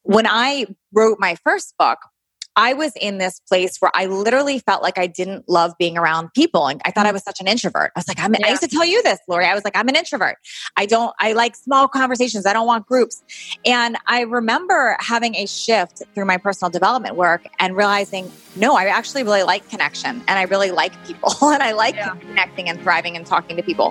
when I wrote my first book, I was in this place where I literally felt like I didn't love being around people. And I thought I was such an introvert. I was like, I used to tell you this, Lori. I was like, I'm an introvert. I like small conversations. I don't want groups. And I remember having a shift through my personal development work and realizing, no, I actually really like connection and I really like people and I like connecting and thriving and talking to people.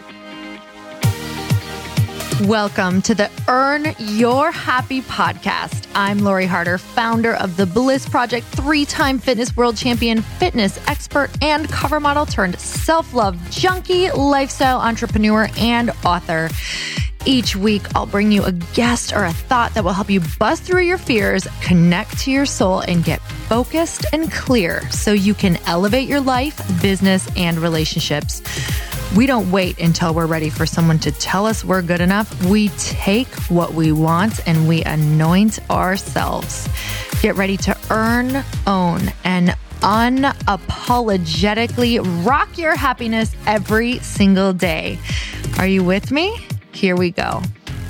Welcome to the Earn Your Happy podcast. I'm Lori Harder, founder of The Bliss Project, 3-time fitness world champion, fitness expert, and cover model turned self-love junkie, lifestyle entrepreneur, and author. Each week, I'll bring you a guest or a thought that will help you bust through your fears, connect to your soul, and get focused and clear so you can elevate your life, business, and relationships. We don't wait until we're ready for someone to tell us we're good enough. We take what we want and we anoint ourselves. Get ready to earn, own, and unapologetically rock your happiness every single day. Are you with me? Here we go.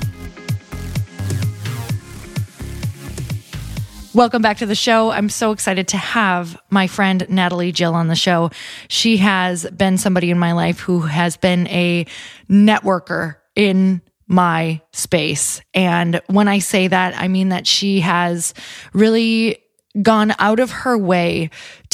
Welcome back to the show. I'm so excited to have my friend Natalie Jill on the show. She has been somebody in my life who has been a networker in my space. And when I say that, I mean that she has really gone out of her way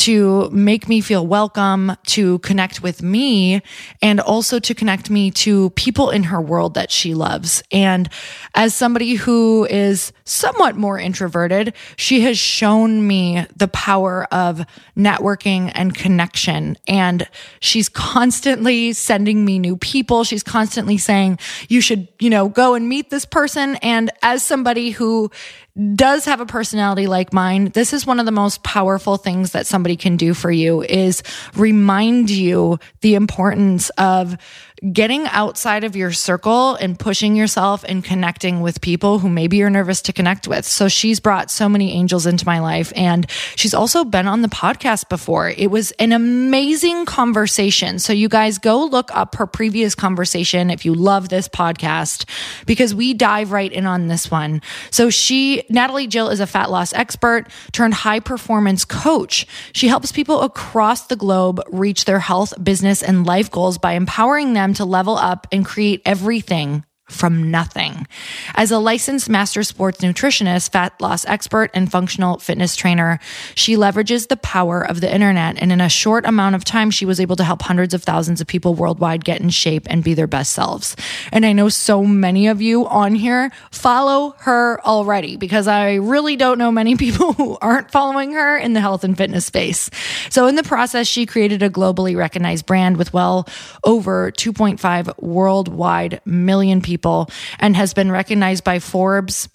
to make me feel welcome, to connect with me, and also to connect me to people in her world that she loves. And as somebody who is somewhat more introverted, she has shown me the power of networking and connection. And she's constantly sending me new people. She's constantly saying, you should, go and meet this person. And as somebody who does have a personality like mine, this is one of the most powerful things that somebody can do for you is remind you the importance of getting outside of your circle and pushing yourself and connecting with people who maybe you're nervous to connect with. So she's brought so many angels into my life, and she's also been on the podcast before. It was an amazing conversation. So you guys go look up her previous conversation if you love this podcast, because we dive right in on this one. So Natalie Jill is a fat loss expert turned high performance coach. She helps people across the globe reach their health, business, and life goals by empowering them to level up and create everything from nothing. As a licensed master sports nutritionist, fat loss expert, and functional fitness trainer, she leverages the power of the internet. And in a short amount of time, she was able to help hundreds of thousands of people worldwide get in shape and be their best selves. And I know so many of you on here follow her already, because I really don't know many people who aren't following her in the health and fitness space. So in the process, she created a globally recognized brand with well over 2.5 worldwide million people, and has been recognized by Forbes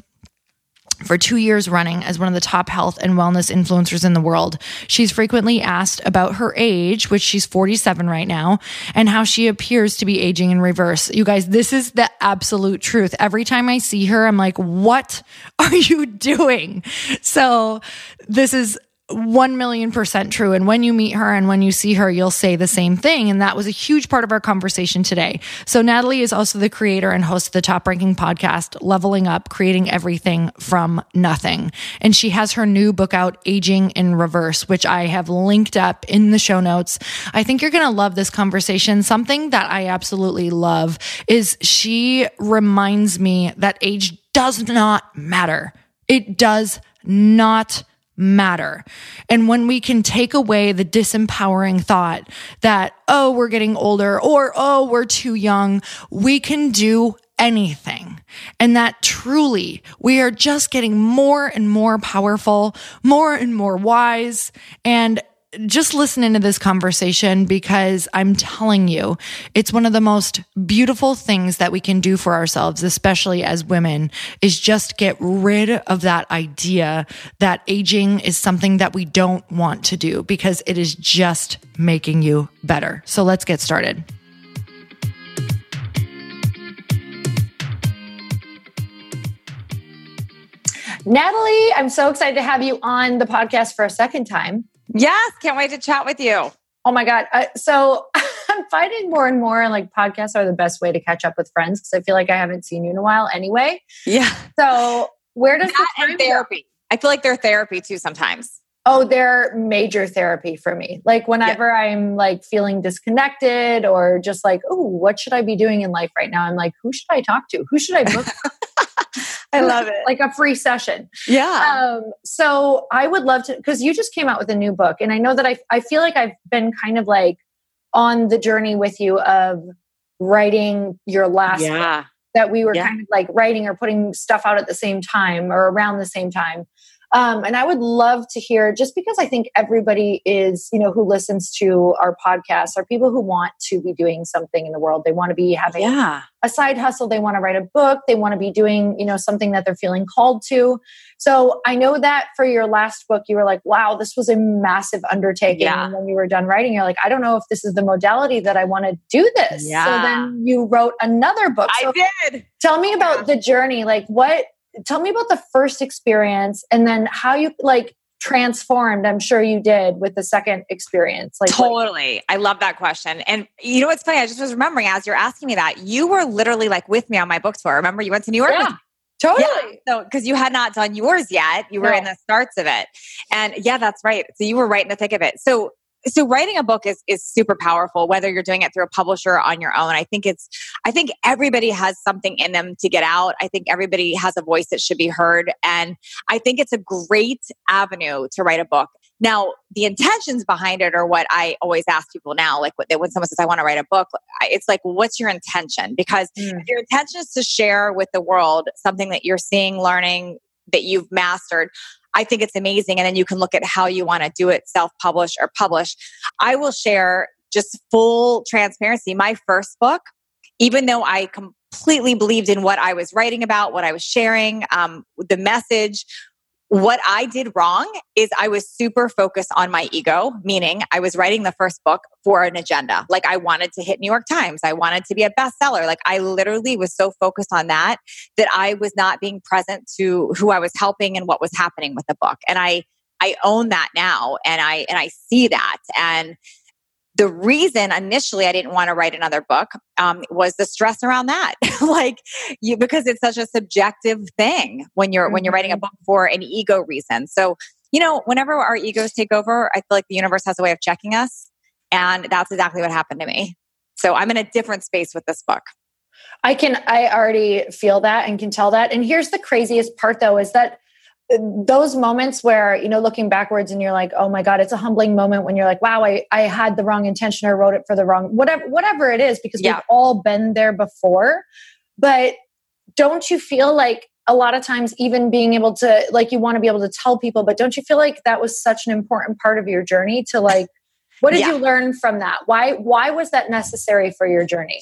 for 2 years running as one of the top health and wellness influencers in the world. She's frequently asked about her age, which she's 47 right now, and how she appears to be aging in reverse. You guys, this is the absolute truth. Every time I see her, I'm like, what are you doing? So this is 1,000,000% true. And when you meet her and when you see her, you'll say the same thing. And that was a huge part of our conversation today. So Natalie is also the creator and host of the top ranking podcast, Leveling Up, Creating Everything from Nothing. And she has her new book out, Aging in Reverse, which I have linked up in the show notes. I think you're going to love this conversation. Something that I absolutely love is she reminds me that age does not matter. It does not matter. And when we can take away the disempowering thought that, oh, we're getting older, or, oh, we're too young, we can do anything. And that truly, we are just getting more and more powerful, more and more wise, and just listening to this conversation, because I'm telling you, it's one of the most beautiful things that we can do for ourselves, especially as women, is just get rid of that idea that aging is something that we don't want to do, because it is just making you better. So let's get started. Natalie, I'm so excited to have you on the podcast for a second time. Yes, can't wait to chat with you. Oh my God. So I'm finding more and more like podcasts are the best way to catch up with friends, because I feel like I haven't seen you in a while anyway. Yeah. So where does the That time and therapy. I feel like they're therapy too sometimes. Oh, they're major therapy for me. Like whenever I'm like feeling disconnected or just like, oh, what should I be doing in life right now? I'm like, who should I talk to? Who should I book? I love it. Like a free session. Yeah. So I would love to, because you just came out with a new book. And I know that I feel like I've been kind of like on the journey with you of writing your last book, that we were kind of like writing or putting stuff out at the same time or around the same time. And I would love to hear, just because I think everybody is, who listens to our podcast are people who want to be doing something in the world. They want to be having a side hustle. They want to write a book. They want to be doing, something that they're feeling called to. So I know that for your last book, you were like, wow, this was a massive undertaking. Yeah. And when you were done writing, you're like, I don't know if this is the modality that I want to do this. Yeah. So then you wrote another book. So I did. Tell me about the journey. Like tell me about the first experience and then how you like transformed. I'm sure you did with the second experience. Like totally. I love that question. And you know what's funny? I just was remembering as you're asking me that, you were literally like with me on my book tour. Remember you went to New York? Yeah, totally. Yeah. So, because you had not done yours yet. You were in the starts of it. And yeah, that's right. So you were right in the thick of it. So writing a book is super powerful, whether you're doing it through a publisher or on your own. I think everybody has something in them to get out. I think everybody has a voice that should be heard. And I think it's a great avenue to write a book. Now, the intentions behind it are what I always ask people now. Like when someone says, I want to write a book, it's like, what's your intention? Because if your intention is to share with the world something that you're seeing, learning, that you've mastered, I think it's amazing. And then you can look at how you want to do it, self-publish or publish. I will share just full transparency. My first book, even though I completely believed in what I was writing about, what I was sharing, the message, what I did wrong is I was super focused on my ego, meaning I was writing the first book for an agenda. Like I wanted to hit New York Times. I wanted to be a bestseller. Like I literally was so focused on that I was not being present to who I was helping and what was happening with the book. And I own that now and I see that. And the reason initially I didn't want to write another book was the stress around that. Because it's such a subjective thing when you're writing a book for an ego reason. So, whenever our egos take over, I feel like the universe has a way of checking us. And that's exactly what happened to me. So I'm in a different space with this book. I already feel that and can tell that. And here's the craziest part though, is that those moments where, looking backwards and you're like, oh my God, it's a humbling moment when you're like, wow, I had the wrong intention or wrote it for the wrong, whatever it is, because we've all been there before. But don't you feel like a lot of times even being able to, like, you want to be able to tell people, but don't you feel like that was such an important part of your journey to like, what did you learn from that? Why was that necessary for your journey?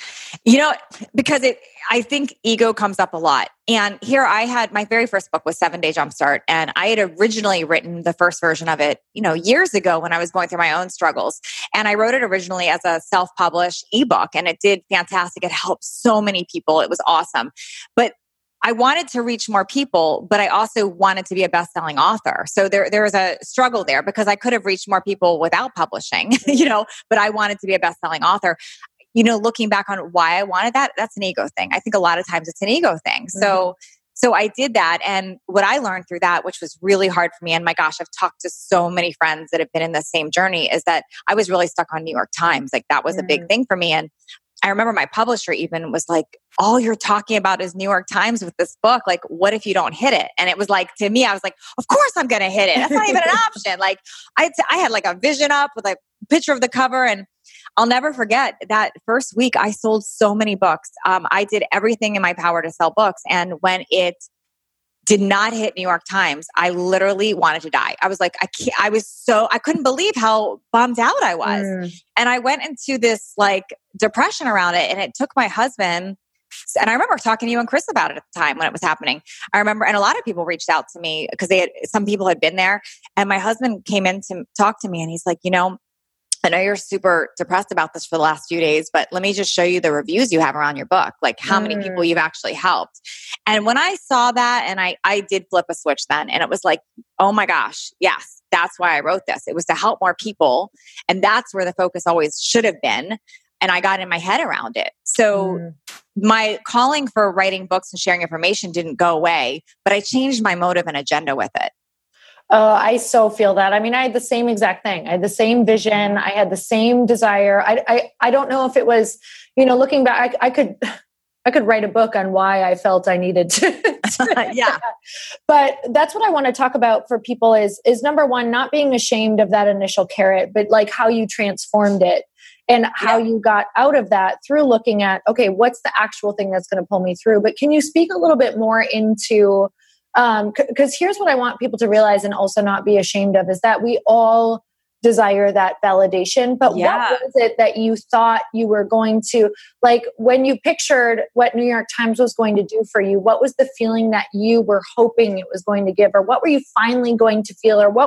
Because I think ego comes up a lot. And here I had my very first book was 7-Day Jumpstart. And I had originally written the first version of it, years ago when I was going through my own struggles. And I wrote it originally as a self-published ebook and it did fantastic. It helped so many people. It was awesome. But I wanted to reach more people, but I also wanted to be a best-selling author. So there was a struggle there because I could have reached more people without publishing, but I wanted to be a best-selling author. Looking back on why I wanted that, that's an ego thing. I think a lot of times it's an ego thing. So I did that. And what I learned through that, which was really hard for me, and my gosh, I've talked to so many friends that have been in the same journey, is that I was really stuck on New York Times. Like that was a big thing for me. And I remember my publisher even was like, all you're talking about is New York Times with this book. Like, what if you don't hit it? And it was like, to me, I was like, of course I'm going to hit it. That's not even an option. Like I had like a vision up with a picture of the cover. And I'll never forget that first week I sold so many books. I did everything in my power to sell books. And when it did not hit New York Times, I literally wanted to die. I was like, I couldn't believe how bummed out I was. And I went into this like depression around it. And it took my husband, and I remember talking to you and Chris about it at the time when it was happening. I remember, and a lot of people reached out to me because some people had been there. And my husband came in to talk to me and he's like, I know you're super depressed about this for the last few days, but let me just show you the reviews you have around your book, like how many people you've actually helped. And when I saw that, and I did flip a switch then, and it was like, oh my gosh, yes, that's why I wrote this. It was to help more people. And that's where the focus always should have been. and I got in my head around it. So my calling for writing books and sharing information didn't go away, but I changed my motive and agenda with it. I so feel that. I mean, I had the same exact thing. I had the same vision. I had the same desire. I don't know if it was, looking back, I could write a book on why I felt I needed to. Yeah. But that's what I want to talk about for people is number one, not being ashamed of that initial carrot, but like how you transformed it and how you got out of that through looking at, okay, what's the actual thing that's going to pull me through? But can you speak a little bit more into, because here's what I want people to realize and also not be ashamed of is that we all desire that validation. But what was it that you thought you were going to, like when you pictured what New York Times was going to do for you, what was the feeling that you were hoping it was going to give, or what were you finally going to feel, or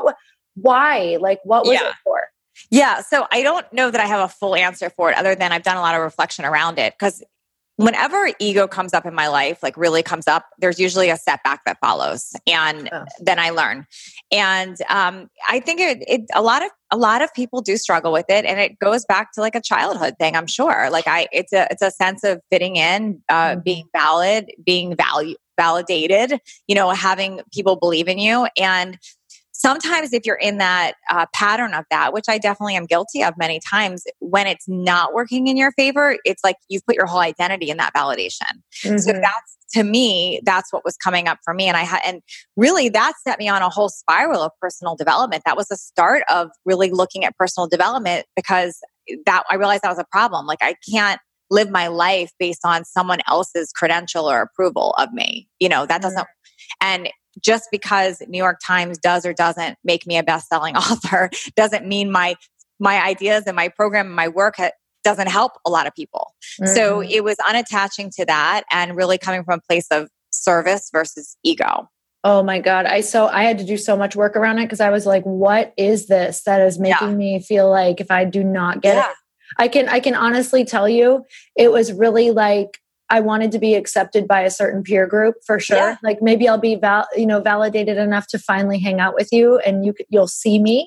why? Like what was it for? Yeah. So I don't know that I have a full answer for it other than I've done a lot of reflection around it because whenever ego comes up in my life, like really comes up, there's usually a setback that follows, and then I learn. And I think a lot of people do struggle with it, and it goes back to like a childhood thing. I'm sure, like it's a sense of fitting in, being valid, being validated. Having people believe in you, and sometimes if you're in that pattern of that, which I definitely am guilty of many times, when it's not working in your favor, it's like you've put your whole identity in that validation. Mm-hmm. So to me, that's what was coming up for me. And really that set me on a whole spiral of personal development. That was the start of really looking at personal development because I realized that was a problem. Like I can't live my life based on someone else's credential or approval of me. That doesn't, and just because New York Times does or doesn't make me a best-selling author doesn't mean my ideas and my program and my work doesn't help a lot of people. Mm-hmm. So it was unattaching to that and really coming from a place of service versus ego. Oh my God. I had to do so much work around it because I was like, what is this that is making me feel like if I do not get it? I can honestly tell you, it was really like, I wanted to be accepted by a certain peer group for sure. Yeah. Like maybe I'll be validated enough to finally hang out with you and you'll see me.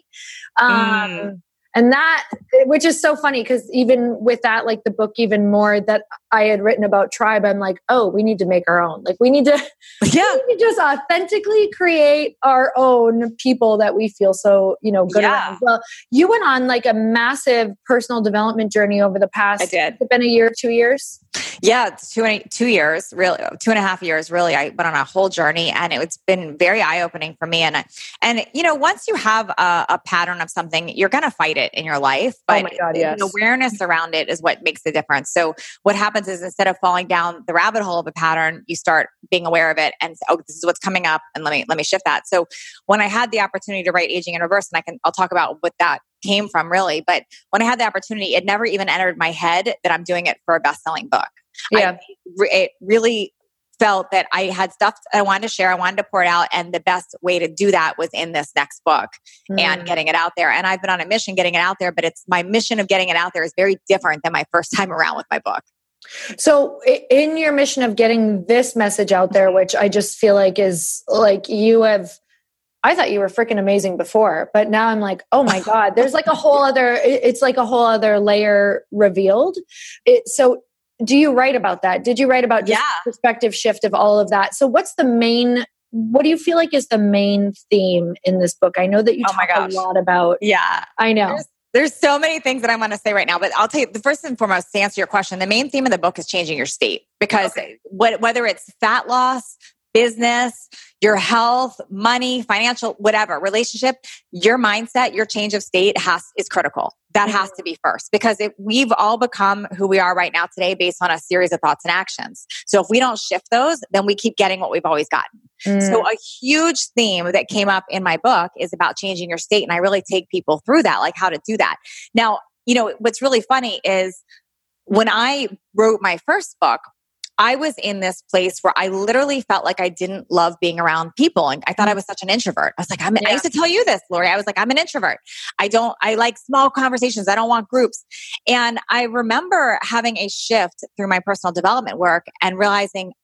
And that, which is so funny because even with that, like the book, even more that I had written about tribe, I'm like, oh, we need to make our own. Like we need to just authentically create our own people that we feel so, good around. Well, you went on like a massive personal development journey over the past, I did. It's been a year, 2 years? Yeah, 2 years, really 2.5 years, really. I went on a whole journey and it's been very eye-opening for me. And once you have a pattern of something, you're going to fight it in your life. But oh my God, yes. Awareness around it is what makes the difference. So what happens is instead of falling down the rabbit hole of a pattern, you start being aware of it and say, oh, this is what's coming up and let me shift that. So when I had the opportunity to write Aging in Reverse, and I'll talk about what that came from really, but when I had the opportunity, it never even entered my head that I'm doing it for a best-selling book. Yeah. It really felt that I had stuff I wanted to share. I wanted to pour it out. And the best way to do that was in this next book and getting it out there. And I've been on a mission getting it out there, but my mission of getting it out there is very different than my first time around with my book. So in your mission of getting this message out there, which I just feel like is like I thought you were freaking amazing before, but now I'm like, oh my God, there's like it's like a whole other layer revealed. So do you write about that? Did you write about just perspective shift of all of that? So what do you feel like is the main theme in this book? I know that you talk a lot about. Yeah. I know. There's so many things that I want to say right now, but I'll tell you the first and foremost to answer your question. The main theme of the book is changing your state because whether it's fat loss, business, your health, money, financial, whatever, relationship, your mindset, your change of state is critical. That has to be first because we've all become who we are right now today based on a series of thoughts and actions. So if we don't shift those, then we keep getting what we've always gotten. So a huge theme that came up in my book is about changing your state. And I really take people through that, like how to do that. Now, what's really funny is when I wrote my first book, I was in this place where I literally felt like I didn't love being around people. And I thought I was such an introvert. I was like, I used to tell you this, Lori. I was like, I'm an introvert. I like small conversations. I don't want groups. And I remember having a shift through my personal development work and realizing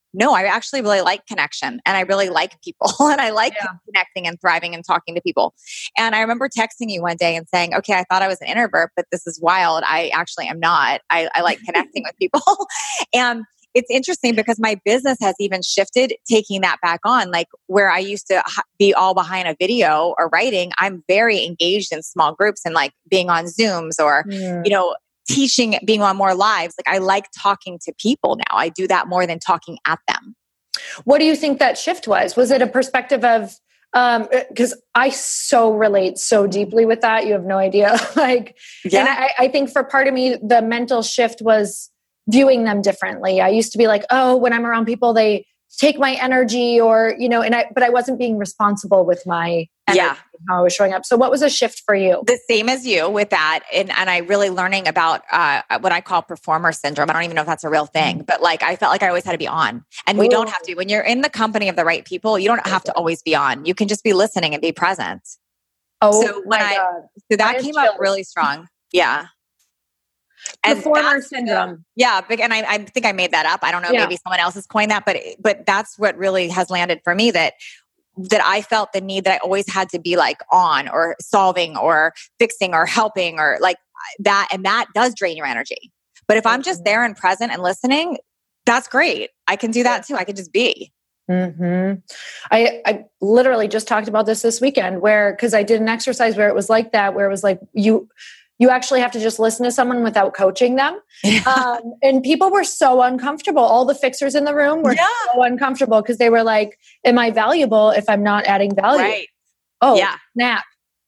no, I actually really like connection and I really like people and I like connecting and thriving and talking to people. And I remember texting you one day and saying, okay, I thought I was an introvert, but this is wild. I actually am not. I like connecting with people. And it's interesting because my business has even shifted, taking that back on. Like where I used to be all behind a video or writing, I'm very engaged in small groups and like being on Zooms or, teaching, being on more lives. Like I like talking to people now. I do that more than talking at them. What do you think that shift was? Was it a perspective of, because I so relate so deeply with that. You have no idea. And I think for part of me, the mental shift was viewing them differently. I used to be like, oh, when I'm around people, they take my energy or, but I wasn't being responsible with my energy and how I was showing up. So what was a shift for you? The same as you with that. And I really learning about what I call performer syndrome. I don't even know if that's a real thing, but like, I felt like I always had to be on and we don't have to. When you're in the company of the right people, you don't have to always be on. You can just be listening and be present. Oh, so God. So that came up really strong. Yeah. Performer syndrome. Yeah. And I think I made that up. I don't know. Maybe someone else has coined that, but that's what really has landed for me that I felt the need that I always had to be like on or solving or fixing or helping or like that. And that does drain your energy. But if I'm just there and present and listening, that's great. I can do that too. I can just be. Mm-hmm. I literally just talked about this weekend because I did an exercise where it was like that, where it was like, you actually have to just listen to someone without coaching them. And people were so uncomfortable. All the fixers in the room were so uncomfortable because they were like, am I valuable if I'm not adding value? Right. Oh, snap.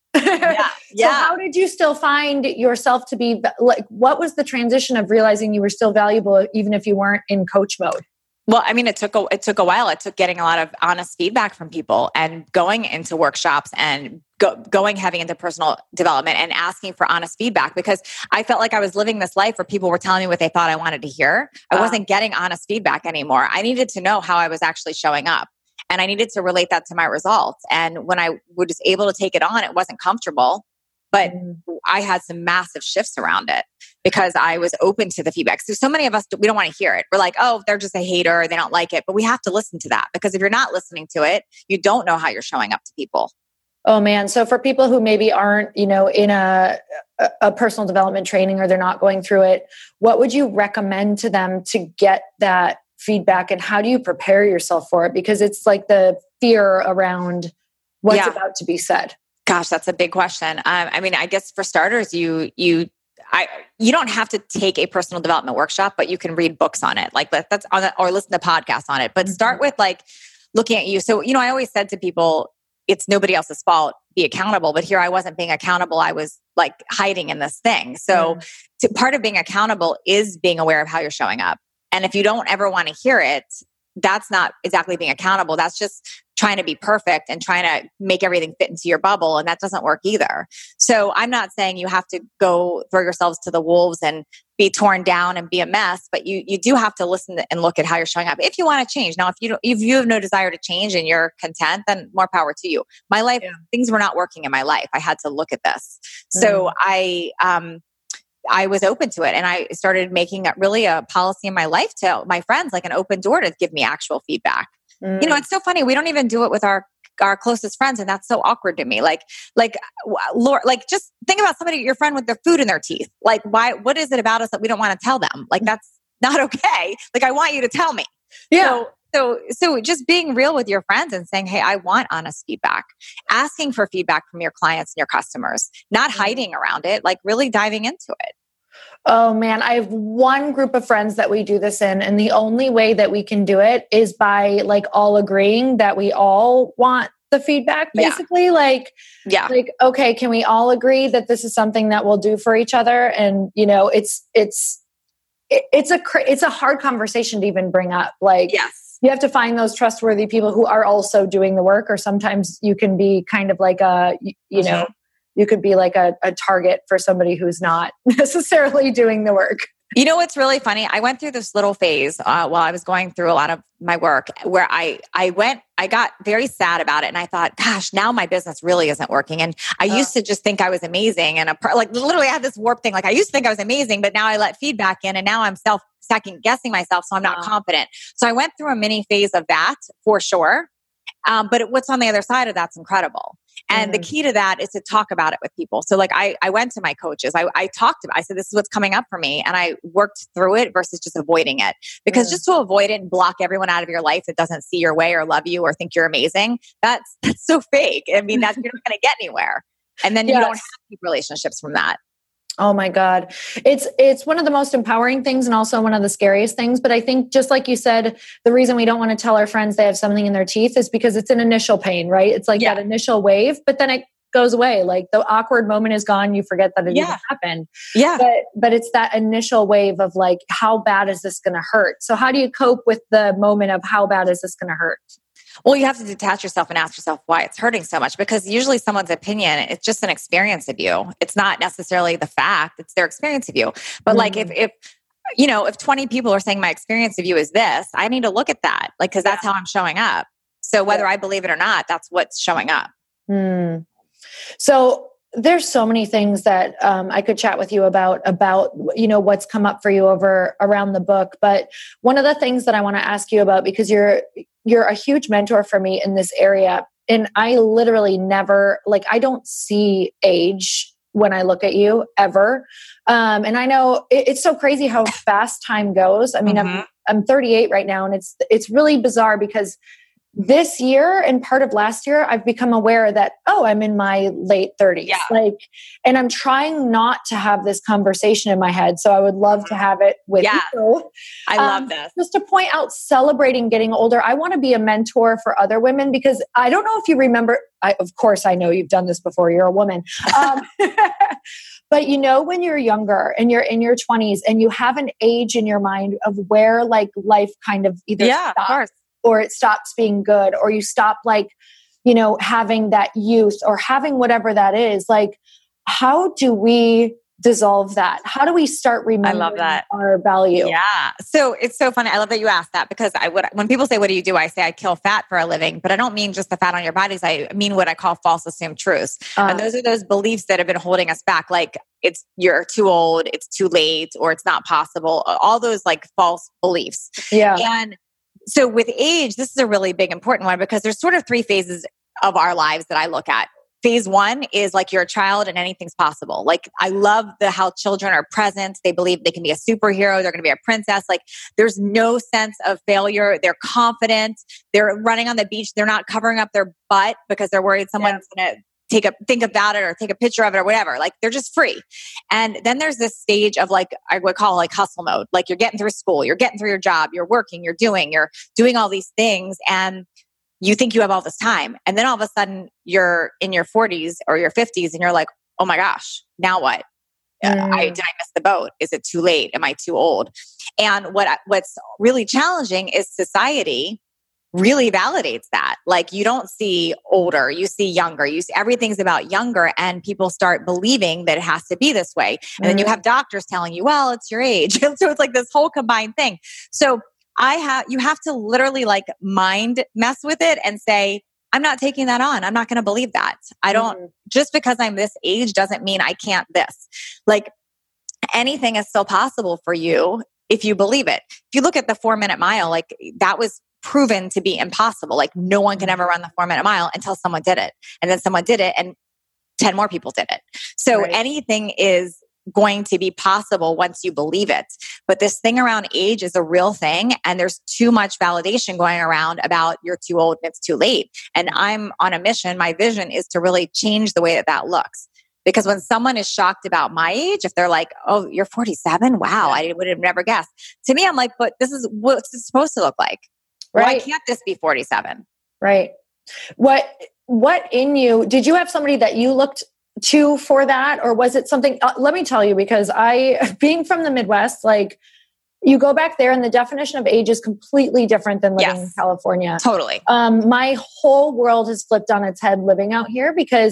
So how did you still find yourself to be like, what was the transition of realizing you were still valuable even if you weren't in coach mode? Well, I mean, it took a while. It took getting a lot of honest feedback from people and going into workshops and going heavy into personal development and asking for honest feedback because I felt like I was living this life where people were telling me what they thought I wanted to hear. I wasn't getting honest feedback anymore. I needed to know how I was actually showing up and I needed to relate that to my results. And when I was able to take it on, it wasn't comfortable, but I had some massive shifts around it because I was open to the feedback. So many of us, we don't want to hear it. We're like, oh, they're just a hater. They don't like it. But we have to listen to that because if you're not listening to it, you don't know how you're showing up to people. Oh man. So for people who maybe aren't, in a personal development training or they're not going through it, what would you recommend to them to get that feedback and how do you prepare yourself for it? Because it's like the fear around what's about to be said. Gosh, that's a big question. I mean, I guess for starters, you don't have to take a personal development workshop, but you can read books on it, like that's on it, or listen to podcasts on it. But start with like looking at you. So, I always said to people, it's nobody else's fault. Be accountable. But here I wasn't being accountable. I was like hiding in this thing. So part of being accountable is being aware of how you're showing up. And if you don't ever want to hear it, that's not exactly being accountable. That's just trying to be perfect and trying to make everything fit into your bubble. And that doesn't work either. So I'm not saying you have to go throw yourselves to the wolves and be torn down and be a mess, but you do have to listen and look at how you're showing up if you want to change. Now, if you have no desire to change and you're content, then more power to you. My life, things were not working in my life. I had to look at this. So I was open to it and I started making it really a policy in my life to my friends, like an open door to give me actual feedback. It's so funny. We don't even do it with our closest friends. And that's so awkward to me. Like, just think about your friend with their food in their teeth. Like, what is it about us that we don't want to tell them? Like, that's not okay. Like, I want you to tell me. Yeah. So just being real with your friends and saying, hey, I want honest feedback, asking for feedback from your clients and your customers, not hiding around it, like really diving into it. Oh man, I have one group of friends that we do this in, and the only way that we can do it is by like all agreeing that we all want the feedback, basically. Like, okay, can we all agree that this is something that we'll do for each other? And it's a hard conversation to even bring up. Like, you have to find those trustworthy people who are also doing the work, or sometimes you can be kind of like you could be like a target for somebody who's not necessarily doing the work. You know what's really funny? I went through this little phase while I was going through a lot of my work where I got very sad about it. And I thought, gosh, now my business really isn't working. And I used to just think I was amazing. And like literally I had this warped thing. Like I used to think I was amazing, but now I let feedback in and now I'm second guessing myself. So I'm not confident. So I went through a mini phase of that for sure. But what's on the other side of that's incredible. And the key to that is to talk about it with people. So like I went to my coaches, I talked about, I said, this is what's coming up for me. And I worked through it versus just avoiding it, because just to avoid it and block everyone out of your life that doesn't see your way or love you or think you're amazing, that's so fake. I mean, you're not going to get anywhere. And then you don't have deep relationships from that. Oh my God. It's one of the most empowering things and also one of the scariest things. But I think just like you said, the reason we don't want to tell our friends they have something in their teeth is because it's an initial pain, right? It's like that initial wave, but then it goes away. Like the awkward moment is gone. You forget that it even happened. Yeah. But it's that initial wave of like, how bad is this going to hurt? So how do you cope with the moment of how bad is this going to hurt? Well, you have to detach yourself and ask yourself why it's hurting so much, because usually someone's opinion, it's just an experience of you. It's not necessarily the fact, it's their experience of you. But like if 20 people are saying my experience of you is this, I need to look at that, like, because that's how I'm showing up. So whether I believe it or not, that's what's showing up. So there's so many things that I could chat with you about, what's come up for you around the book. But one of the things that I want to ask you about, because you're a huge mentor for me in this area. And I literally never, I don't see age when I look at you ever. And I know it's so crazy how fast time goes. I mean, I'm 38 right now, and it's really bizarre because this year and part of last year, I've become aware that, I'm in my late 30s. Yeah. And I'm trying not to have this conversation in my head. So I would love to have it with you. I love this. Just to point out, celebrating getting older. I want to be a mentor for other women, because I don't know if you remember, of course, I know you've done this before. You're a woman. But when you're younger and you're in your 20s and you have an age in your mind of where life kind of either stops, or it stops being good, or you stop having that youth or having whatever that is, how do we dissolve that? How do we start remembering our value? Yeah. So it's so funny. I love that you asked that, because when people say, what do you do? I say, I kill fat for a living, but I don't mean just the fat on your bodies. I mean what I call false assumed truths. And those are those beliefs that have been holding us back. Like you're too old, it's too late, or it's not possible. All those false beliefs. Yeah. And so with age, this is a really big, important one, because there's sort of 3 phases of our lives that I look at. Phase 1 is you're a child and anything's possible. I love how children are present. They believe they can be a superhero. They're going to be a princess. There's no sense of failure. They're confident. They're running on the beach. They're not covering up their butt because they're worried someone's going to think about it or take a picture of it or whatever. They're just free. And then there's this stage of I would call hustle mode. You're getting through school, you're getting through your job, you're working, you're doing all these things, and you think you have all this time. And then all of a sudden you're in your 40s or your 50s and you're like, oh my gosh, now what? Did I miss the boat? Is it too late? Am I too old? And what's really challenging is society really validates that. You don't see older, you see younger, everything's about younger, and people start believing that it has to be this way. And then you have doctors telling you, well, it's your age. So it's this whole combined thing. So you have to literally mind mess with it and say, I'm not taking that on. I'm not going to believe that. I don't, just because I'm this age doesn't mean I can't this. Anything is still possible for you if you believe it. If you look at the 4-minute mile, that was proven to be impossible. No one can ever run the 4-minute mile until someone did it. And then someone did it and 10 more people did it. So anything is going to be possible once you believe it. But this thing around age is a real thing. And there's too much validation going around about you're too old and it's too late. And I'm on a mission. My vision is to really change the way that looks. Because when someone is shocked about my age, if they're like, oh, you're 47? Wow, I would have never guessed. To me, I'm like, but this is what's it supposed to look like. Why can't this be 47? Right. What in you, did you have somebody that you looked to for that? Or was it something, let me tell you, because being from the Midwest, you go back there and the definition of age is completely different than living in California. Totally. My whole world has flipped on its head living out here because,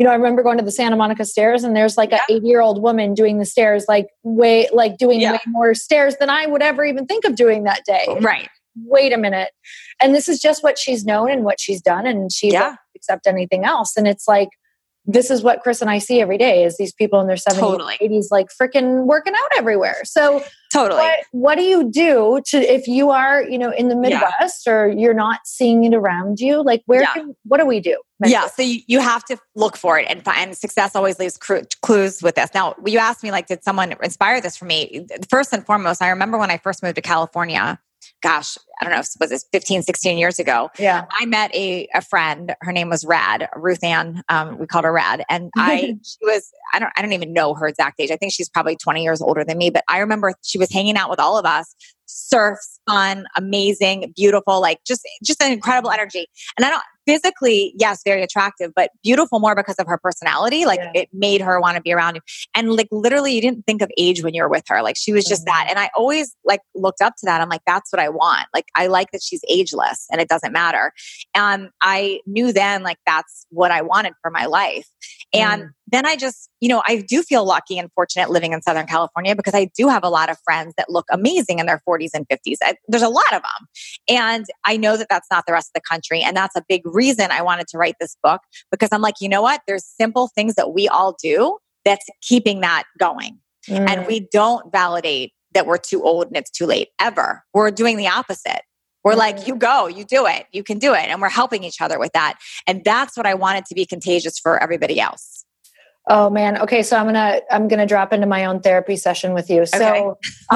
I remember going to the Santa Monica stairs and there's like an 80-year-old woman doing the stairs, way more stairs than I would ever even think of doing that day. Right. Wait a minute. And this is just what she's known and what she's done. And she won't accept anything else. And it's like, this is what Chris and I see every day is these people in their 70s, 80s, like freaking working out everywhere. So what do you do if you are, in the Midwest or you're not seeing it around you? Like what do we do? Yeah. So you have to look for it and find success always leaves clues with this. Now, you asked me, like, did someone inspire this for me? First and foremost, I remember when I first moved to California, gosh, I don't know, was this 15, 16 years ago? Yeah. I met a friend. Her name was Rad, Ruth Ann. We called her Rad. And I don't even know her exact age. I think she's probably 20 years older than me. But I remember she was hanging out with all of us. Surfs, fun, amazing, beautiful, like just an incredible energy. And I don't physically, yes, very attractive, but beautiful more because of her personality. Like it made her want to be around you. And like literally you didn't think of age when you were with her. Like she was just that. And I always like looked up to that. I'm like, that's what I want. Like I like that she's ageless and it doesn't matter. And I knew then like that's what I wanted for my life. And then I just, I do feel lucky and fortunate living in Southern California because I do have a lot of friends that look amazing in their 40s and 50s. There's a lot of them. And I know that that's not the rest of the country. And that's a big reason I wanted to write this book because I'm like, you know what? There's simple things that we all do that's keeping that going. And we don't validate that we're too old and it's too late ever. We're doing the opposite. We're like, you go, you do it, you can do it. And we're helping each other with that. And that's what I wanted to be contagious for everybody else. Oh man. Okay. So I'm going to drop into my own therapy session with you. So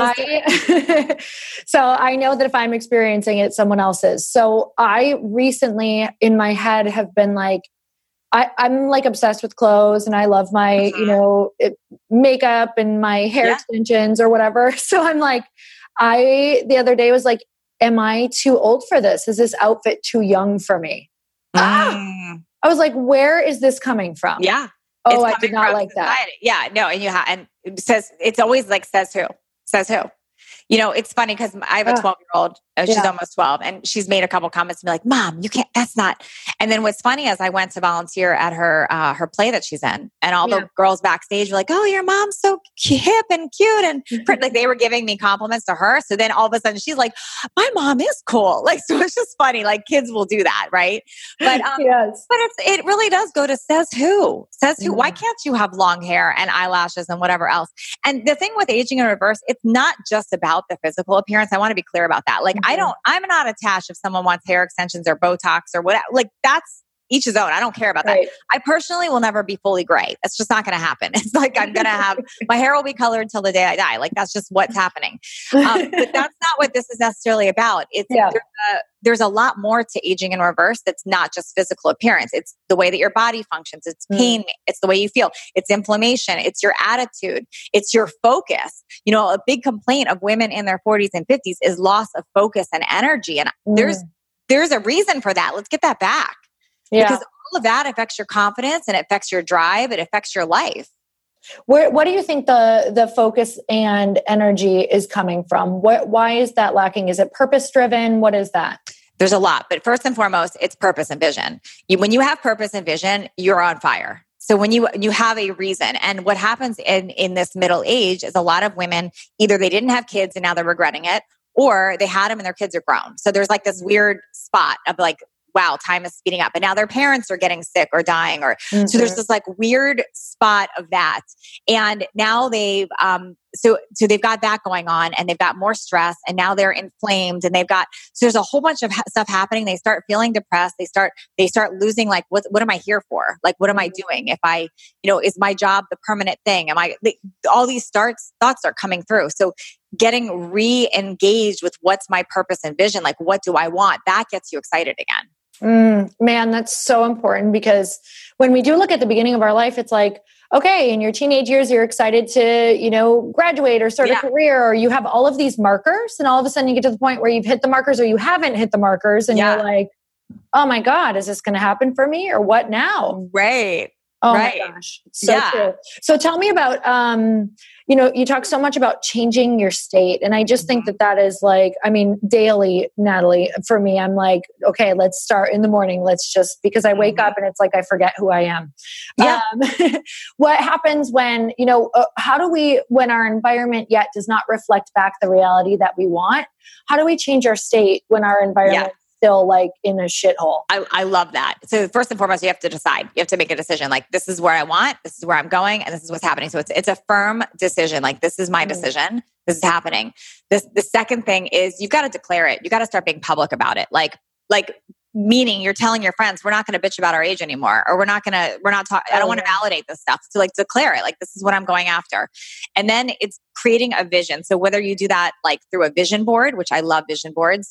I know that if I'm experiencing it, someone else is. So I recently in my head have been like, I'm like obsessed with clothes and I love my, makeup and my hair extensions or whatever. So I'm like, the other day was like, am I too old for this? Is this outfit too young for me? I was like, where is this coming from? Yeah. Oh, I did not like society. that. Yeah, no. And it says, it's always like, says who? It's funny because I have a 12-year-old, she's almost 12, and she's made a couple comments to me like, Mom, you can't, that's not. And then what's funny is I went to volunteer at her play that she's in, and all the girls backstage were like, oh, your mom's so hip and cute. And like they were giving me compliments to her. So then all of a sudden she's like, my mom is cool. Like, so it's just funny. Like kids will do that. Right. But, but it really does go to says who. Why can't you have long hair and eyelashes and whatever else? And the thing with aging in reverse, it's not just about the physical appearance. I want to be clear about that. Like I'm not attached if someone wants hair extensions or Botox or whatever. Like that's each his own. I don't care about that. I personally will never be fully gray. That's just not going to happen. It's like I'm going to have, my hair will be colored until the day I die. Like that's just what's happening. But that's not what this is necessarily about. There's a lot more to aging in reverse that's not just physical appearance. It's the way that your body functions. It's pain. It's the way you feel. It's inflammation. It's your attitude. It's your focus. A big complaint of women in their 40s and 50s is loss of focus and energy. And there's a reason for that. Let's get that back. Yeah. Because all of that affects your confidence and it affects your drive. It affects your life. What do you think the focus and energy is coming from? Why is that lacking? Is it purpose driven? What is that? There's a lot, but first and foremost, it's purpose and vision. When you have purpose and vision, you're on fire. So when you have a reason, and what happens in this middle age is a lot of women, either they didn't have kids and now they're regretting it, or they had them and their kids are grown. So there's like this weird spot of like, wow, time is speeding up. And now their parents are getting sick or dying. So there's this like weird spot of that. And now they've, so they've got that going on and they've got more stress and now they're inflamed and so there's a whole bunch of stuff happening. They start feeling depressed. They start losing like, what am I here for? Like, what am I doing? If I, is my job the permanent thing? All these thoughts are coming through. So getting re-engaged with what's my purpose and vision, like what do I want? That gets you excited again. Man, that's so important because when we do look at the beginning of our life, it's like, okay, in your teenage years, you're excited to, graduate or start a career, or you have all of these markers and all of a sudden you get to the point where you've hit the markers or you haven't hit the markers and you're like, oh my God, is this going to happen for me or what now? Right. Oh my gosh. So true. So tell me about, you talk so much about changing your state. And I just think that is like, I mean, daily, Natalie, for me, I'm like, okay, let's start in the morning. Because I wake up and it's like, I forget who I am. Yeah. What happens when, when our environment yet does not reflect back the reality that we want? How do we change our state when our environment still like in a shithole? I love that. So first and foremost, you have to decide. You have to make a decision. Like, this is where I want, this is where I'm going, and this is what's happening. So it's a firm decision. Like, this is my decision. This is happening. The second thing is you've got to declare it. You got to start being public about it. Like meaning you're telling your friends, we're not going to bitch about our age anymore, or I don't want to validate this stuff. So like, declare it. Like, this is what I'm going after. And then it's creating a vision. So whether you do that like through a vision board, which I love vision boards,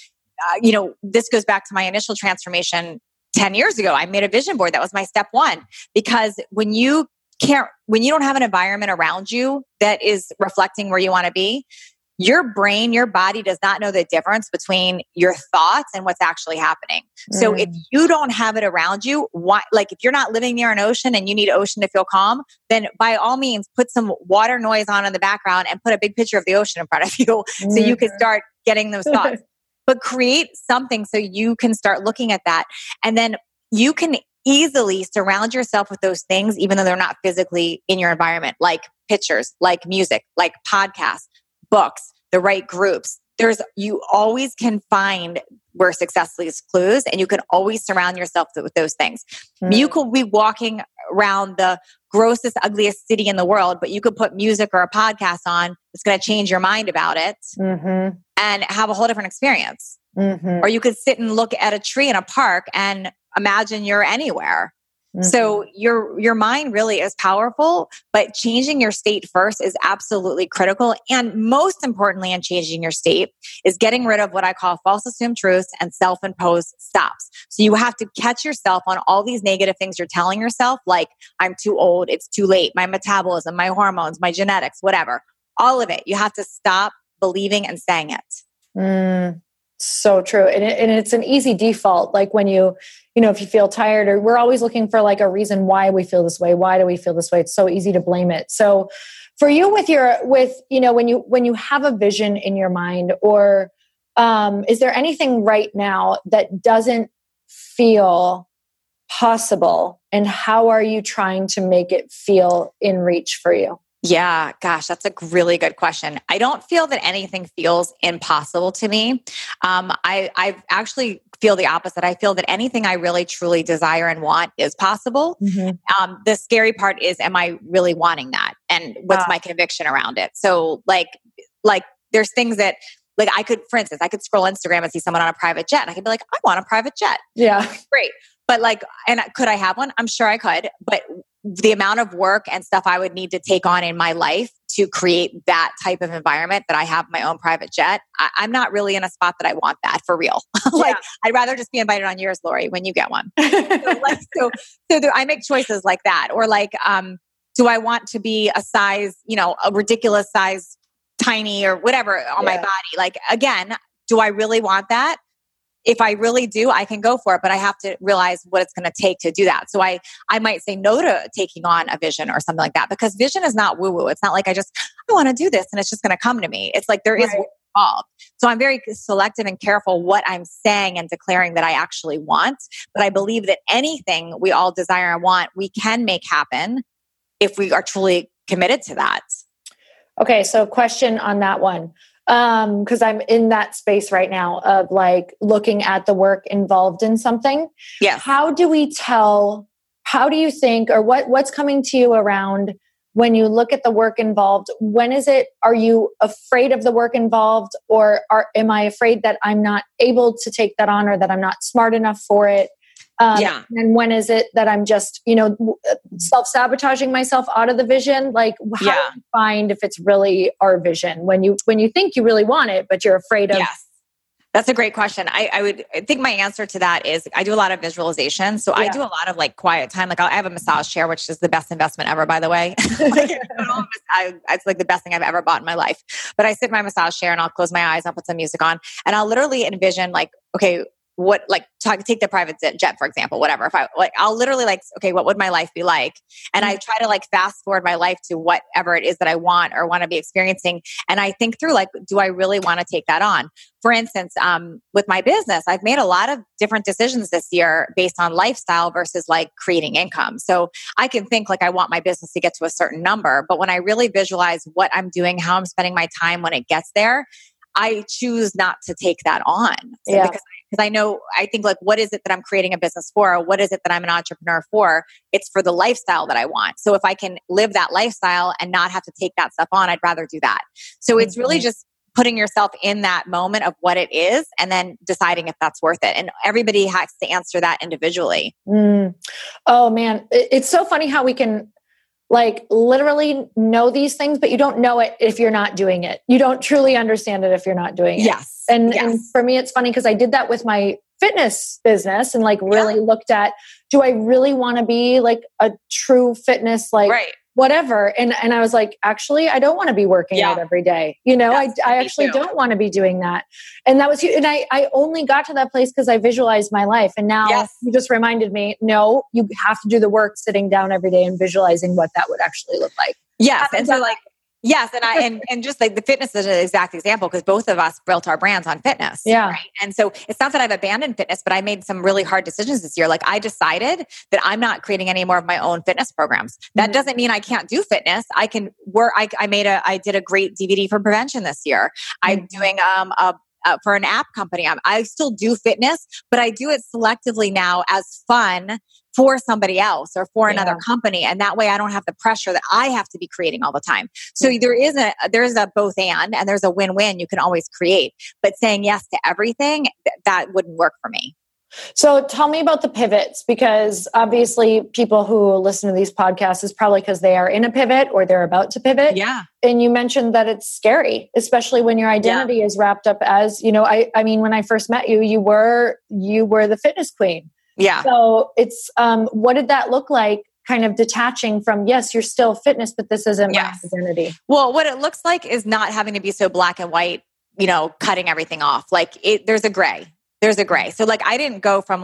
this goes back to my initial transformation 10 years ago. I made a vision board. That was my step one, because when you don't have an environment around you that is reflecting where you want to be, your brain, your body does not know the difference between your thoughts and what's actually happening. So if you don't have it around you, if you're not living near an ocean and you need ocean to feel calm, then by all means, put some water noise on in the background and put a big picture of the ocean in front of you so you can start getting those thoughts. But create something so you can start looking at that. And then you can easily surround yourself with those things, even though they're not physically in your environment, like pictures, like music, like podcasts, books, the right groups. You always can find where success leaves clues, and you can always surround yourself with those things. You could be walking around the grossest, ugliest city in the world, but you could put music or a podcast on that's going to change your mind about it and have a whole different experience. Or you could sit and look at a tree in a park and imagine you're anywhere. So your mind really is powerful, but changing your state first is absolutely critical. And most importantly, in changing your state is getting rid of what I call false assumed truths and self-imposed stops. So you have to catch yourself on all these negative things you're telling yourself, like I'm too old, it's too late, my metabolism, my hormones, my genetics, whatever. All of it. You have to stop believing and saying it. So true. And it's an easy default. Like when if you feel tired, or we're always looking for like a reason why we feel this way. Why do we feel this way? It's so easy to blame it. So for you when you have a vision in your mind, or is there anything right now that doesn't feel possible, and how are you trying to make it feel in reach for you? Yeah, gosh, that's a really good question. I don't feel that anything feels impossible to me. I actually feel the opposite. I feel that anything I really truly desire and want is possible. The scary part is, am I really wanting that? And what's my conviction around it? So like there's things that, like for instance, I could scroll Instagram and see someone on a private jet and I could be like, I want a private jet. Yeah. Great. But could I have one? I'm sure I could. But the amount of work and stuff I would need to take on in my life to create that type of environment that I have my own private jet, I'm not really in a spot that I want that for real. I'd rather just be invited on yours, Lori, when you get one. So I make choices like that. Or do I want to be a size, a ridiculous size, tiny or whatever on my body? Again, do I really want that? If I really do, I can go for it, but I have to realize what it's going to take to do that. So I might say no to taking on a vision or something like that, because vision is not woo-woo. It's not like I want to do this and it's just going to come to me. It's like there is work involved. So I'm very selective and careful what I'm saying and declaring that I actually want. But I believe that anything we all desire and want, we can make happen if we are truly committed to that. Okay, so question on that one. Because I'm in that space right now of looking at the work involved in something. Yes. How do you think, or what's coming to you around when you look at the work involved? Are you afraid of the work involved, or am I afraid that I'm not able to take that on, or that I'm not smart enough for it? And when is it that I'm just, self-sabotaging myself out of the vision? How do you find if it's really our vision when you think you really want it, but you're afraid of? Yes. That's a great question. I think my answer to that is I do a lot of visualization. So I do a lot of quiet time. I have a massage chair, which is the best investment ever, by the way. It's the best thing I've ever bought in my life. But I sit in my massage chair and I'll close my eyes, I'll put some music on, and I'll literally envision okay, take the private jet, for example, whatever. If I'll literally okay, what would my life be like? And I try to fast forward my life to whatever it is that I want or want to be experiencing. And I think through do I really want to take that on? For instance, with my business, I've made a lot of different decisions this year based on lifestyle versus creating income. So I can think I want my business to get to a certain number, but when I really visualize what I'm doing, how I'm spending my time when it gets there, I choose not to take that on. So because I think what is it that I'm creating a business for? What is it that I'm an entrepreneur for? It's for the lifestyle that I want. So if I can live that lifestyle and not have to take that stuff on, I'd rather do that. So it's really just putting yourself in that moment of what it is and then deciding if that's worth it. And everybody has to answer that individually. Oh man. It's so funny how we can literally know these things, but you don't know it if you're not doing it. You don't truly understand it if you're not doing it. Yes. And for me, it's funny because I did that with my fitness business and really looked at, do I really want to be a true fitness, whatever. And I was actually, I don't want to be working out every day. I actually don't want to be doing that. And that was, and I only got to that place because I visualized my life. And now you just reminded me, no, you have to do the work sitting down every day and visualizing what that would actually look like. Yes. And so yes. And just the fitness is an exact example because both of us built our brands on fitness. Yeah. Right? And so it's not that I've abandoned fitness, but I made some really hard decisions this year. I decided that I'm not creating any more of my own fitness programs. That doesn't mean I can't do fitness. I can work. I did a great DVD for prevention this year. I'm doing for an app company. I still do fitness, but I do it selectively now as fun for somebody else or for another company. And that way I don't have the pressure that I have to be creating all the time. So there's a both and there's a win-win you can always create, but saying yes to everything, that wouldn't work for me. So tell me about the pivots, because obviously people who listen to these podcasts is probably because they are in a pivot or they're about to pivot. Yeah. And you mentioned that it's scary, especially when your identity is wrapped up as, I mean, when I first met you, you were the fitness queen. Yeah. So it's, what did that look like? Kind of detaching from, yes, you're still fitness, but this isn't my identity. Well, what it looks like is not having to be so black and white, cutting everything off. There's a gray. So I didn't go from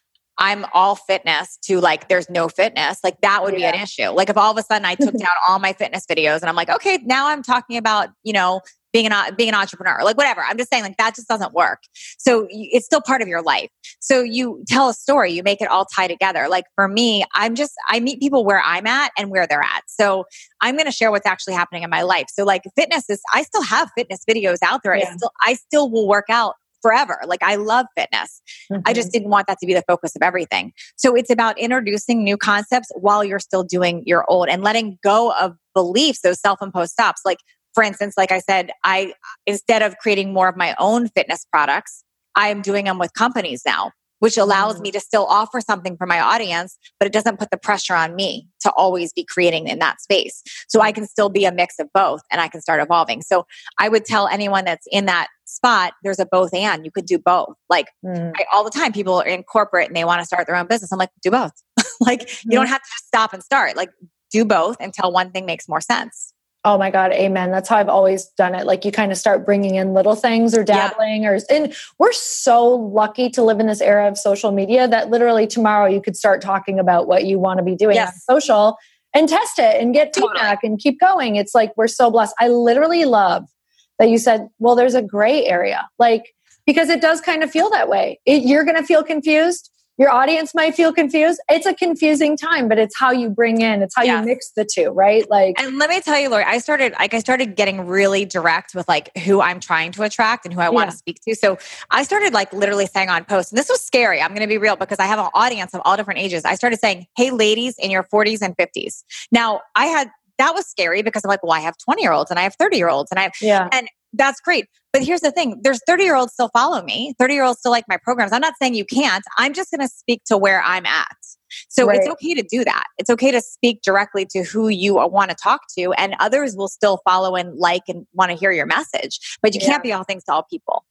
I'm all fitness to there's no fitness. That would be an issue. If all of a sudden I took down all my fitness videos and I'm okay, now I'm talking about, being an entrepreneur, whatever. I'm just saying that just doesn't work. So it's still part of your life. So you tell a story, you make it all tie together. For me, I meet people where I'm at and where they're at. So I'm going to share what's actually happening in my life. So fitness is, I still have fitness videos out there. Yeah. I still will work out forever. I love fitness. I just didn't want that to be the focus of everything. So it's about introducing new concepts while you're still doing your old and letting go of beliefs, those self-imposed stops. For instance, like I said, instead of creating more of my own fitness products, I'm doing them with companies now, which allows me to still offer something for my audience, but it doesn't put the pressure on me to always be creating in that space. So I can still be a mix of both and I can start evolving. So I would tell anyone that's in that spot, there's a both and. You could do both. All the time, people are in corporate and they want to start their own business. I'm do both. You don't have to just stop and start. Do both until one thing makes more sense. Oh my God. Amen. That's how I've always done it. You kind of start bringing in little things or dabbling and we're so lucky to live in this era of social media that literally tomorrow you could start talking about what you want to be doing on social and test it and get feedback and keep going. It's we're so blessed. I literally love that you said, well, there's a gray area, because it does kind of feel that way. You're going to feel confused. Your audience might feel confused. It's a confusing time, but it's how you bring in, it's how you mix the two, right? And let me tell you, Lori, I started getting really direct with who I'm trying to attract and who I want to speak to. So I started literally saying on posts, and this was scary. I'm going to be real because I have an audience of all different ages. I started saying, hey, ladies in your 40s and 50s. Now that was scary because I'm I have 20-year-olds and I have 30-year-olds and that's great. But here's the thing. There's 30-year-olds still follow me. 30-year-olds still like my programs. I'm not saying you can't. I'm just going to speak to where I'm at. So it's okay to do that. It's okay to speak directly to who you want to talk to, and others will still follow and want to hear your message. But you can't be all things to all people.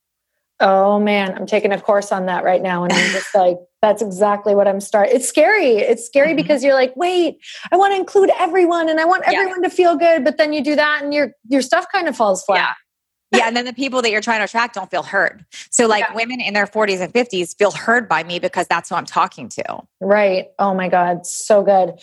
Oh man, I'm taking a course on that right now. And I'm just that's exactly what I'm starting. It's scary. It's scary because you're wait, I want to include everyone and I want everyone to feel good. But then you do that and your stuff kind of falls flat. Yeah. And then the people that you're trying to attract don't feel heard. So like women in their 40s and 50s feel heard by me because that's who I'm talking to. Right. Oh my God. So good.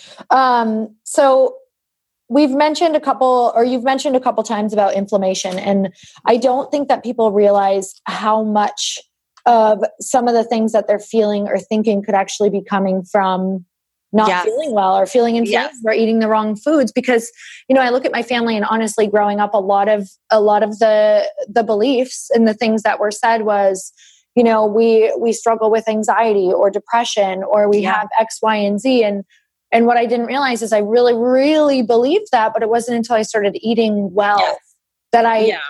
So you've mentioned a couple times about inflammation. And I don't think that people realize how much of some of the things that they're feeling or thinking could actually be coming from not feeling well or feeling inflamed or eating the wrong foods. Because, I look at my family, and honestly, growing up, a lot of the beliefs and the things that were said was, we struggle with anxiety or depression, or we have X, Y, and Z. And what I didn't realize is I really, really believed that, but it wasn't until I started eating well that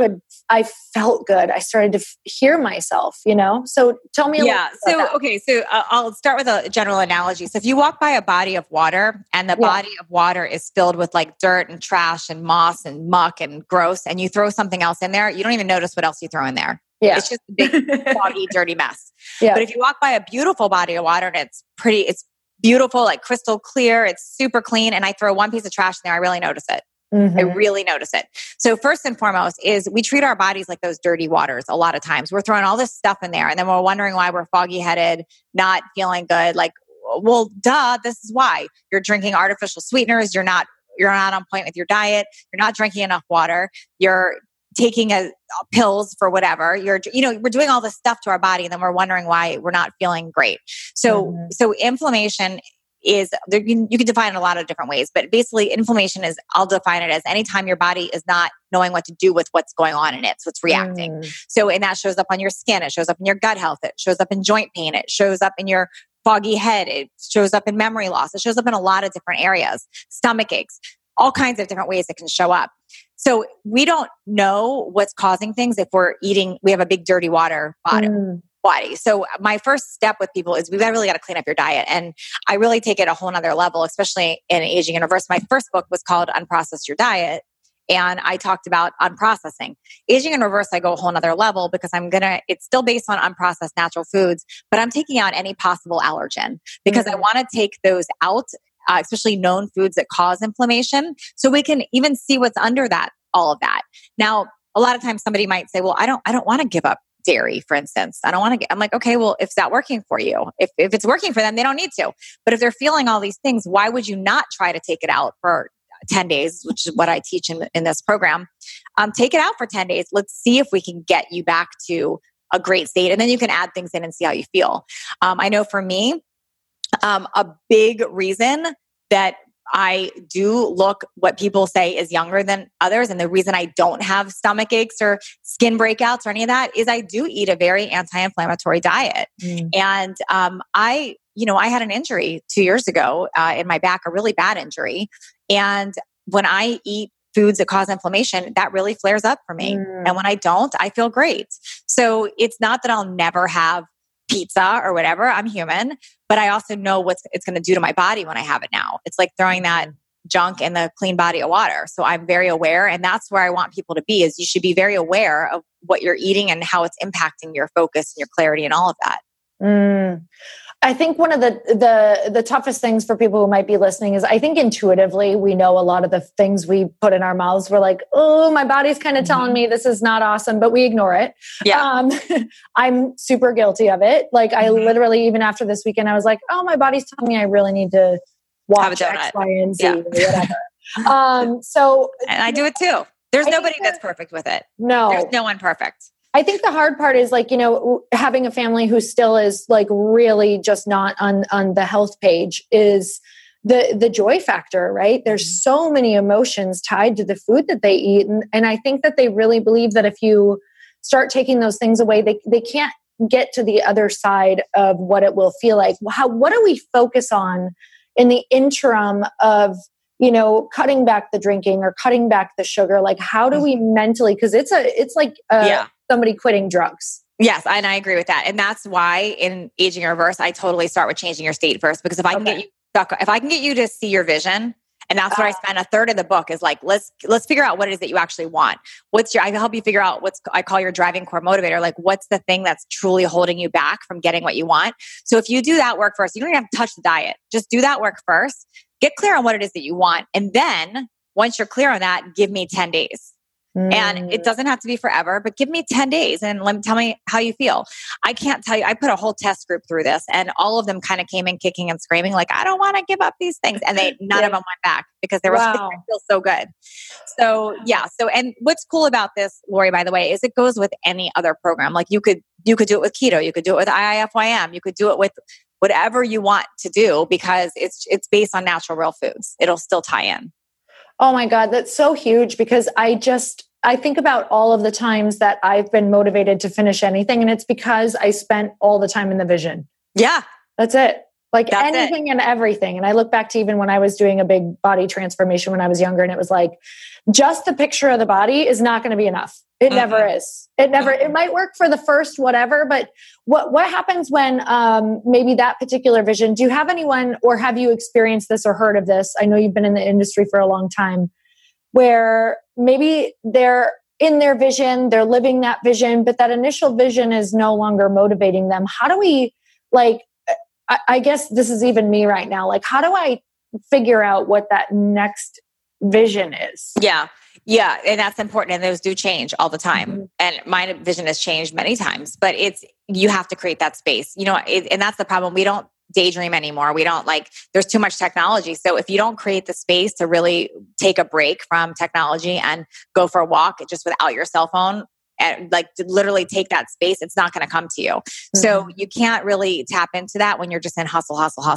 I felt good. I started to hear myself, So tell me a little bit about that. So I'll start with a general analogy. So if you walk by a body of water and the body of water is filled with like dirt and trash and moss and muck and gross, and you throw something else in there, you don't even notice what else you throw in there. Yeah. It's just a big, foggy, dirty mess. Yeah. But if you walk by a beautiful body of water and it's beautiful, like crystal clear, it's super clean, and I throw one piece of trash in there, I really notice it. Mm-hmm. I really notice it. So first and foremost is we treat our bodies like those dirty waters. A lot of times we're throwing all this stuff in there, and then we're wondering why we're foggy headed, not feeling good. Like, well, duh, this is why. You're drinking artificial sweeteners. You're not on point with your diet. You're not drinking enough water. You're taking pills for whatever. We're doing all this stuff to our body, and then we're wondering why we're not feeling great. So inflammation is, you can define it a lot of different ways, but basically inflammation is, I'll define it as anytime your body is not knowing what to do with what's going on in it. So it's reacting. And that shows up on your skin. It shows up in your gut health. It shows up in joint pain. It shows up in your foggy head. It shows up in memory loss. It shows up in a lot of different areas, stomach aches, all kinds of different ways it can show up. So we don't know what's causing things if we have a big dirty water body. So my first step with people is we've really got to clean up your diet. And I really take it a whole nother level, especially in Aging in Reverse. My first book was called Unprocess Your Diet. And I talked about unprocessing. Aging in Reverse, I go a whole nother level because it's still based on unprocessed natural foods, but I'm taking out any possible allergen because I want to take those out, especially known foods that cause inflammation. So we can even see what's under all of that. Now, a lot of times somebody might say, well, I don't want to give up dairy, for instance. I'm like, okay, well, if that working for you, if it's working for them, they don't need to. But if they're feeling all these things, why would you not try to take it out for 10 days, which is what I teach in this program? Take it out for 10 days. Let's see if we can get you back to a great state. And then you can add things in and see how you feel. I know for me, a big reason that I do look what people say is younger than others. And the reason I don't have stomach aches or skin breakouts or any of that is I do eat a very anti-inflammatory diet. And I had an injury 2 years ago in my back, a really bad injury. And when I eat foods that cause inflammation, that really flares up for me. And when I don't, I feel great. So it's not that I'll never have pizza or whatever. I'm human, but I also know what it's going to do to my body when I have it now. It's like throwing that junk in the clean body of water. So I'm very aware, and that's where I want people to be, is you should be very aware of what you're eating and how it's impacting your focus and your clarity and all of that. I think one of the toughest things for people who might be listening is I think intuitively we know a lot of the things we put in our mouths. We're like, oh, my body's kind of telling me this is not awesome, but we ignore it. Yeah. I'm super guilty of it. Like I literally, even after this weekend, I was like, oh, my body's telling me I really need to watch X, Y, and Z or whatever. And I do it too. There's nobody that's perfect with it. No. There's no one perfect. I think the hard part is like, having a family who still is like really just not on the health page is the joy factor, right? There's so many emotions tied to the food that they eat. And I think that they really believe that if you start taking those things away, they can't get to the other side of what it will feel like. What do we focus on in the interim of, cutting back the drinking or cutting back the sugar? Like, how do we mentally, because it's like somebody quitting drugs. Yes, and I agree with that. And that's why in Aging in Reverse, I totally start with changing your state first. Because if I can get you stuck, if I can get you to see your vision, and that's what I spend a third of the book is like, let's figure out what it is that you actually want. I help you figure out I call your driving core motivator. Like, what's the thing that's truly holding you back from getting what you want? So if you do that work first, you don't even have to touch the diet. Just do that work first. Get clear on what it is that you want. And then once you're clear on that, give me 10 days. And it doesn't have to be forever, but give me 10 days and tell me how you feel. I can't tell you, I put a whole test group through this and all of them kind of came in kicking and screaming, like, I don't want to give up these things. And none of them went back because they were like, I feel so good. So yeah. So, and what's cool about this, Lori, by the way, is it goes with any other program. Like you could do it with keto, you could do it with IIFYM, you could do it with whatever you want to do because it's based on natural real foods. It'll still tie in. Oh my God, that's so huge because I think about all of the times that I've been motivated to finish anything, and it's because I spent all the time in the vision. Yeah. That's it. Like anything and everything. And I look back to even when I was doing a big body transformation when I was younger, and it was like, just the picture of the body is not going to be enough. It never is. It might work for the first whatever, but what happens when maybe that particular vision, do you have anyone or have you experienced this or heard of this? I know you've been in the industry for a long time, where maybe they're in their vision, they're living that vision, but that initial vision is no longer motivating them. How do we, like, I guess this is even me right now, like, how do I figure out what that next vision is? Yeah. Yeah. And that's important. And those do change all the time. Mm-hmm. And my vision has changed many times, but you have to create that space, and that's the problem. We don't daydream anymore. We don't there's too much technology. So if you don't create the space to really take a break from technology and go for a walk just without your cell phone and to literally take that space, it's not going to come to you. Mm-hmm. So you can't really tap into that when you're just in hustle.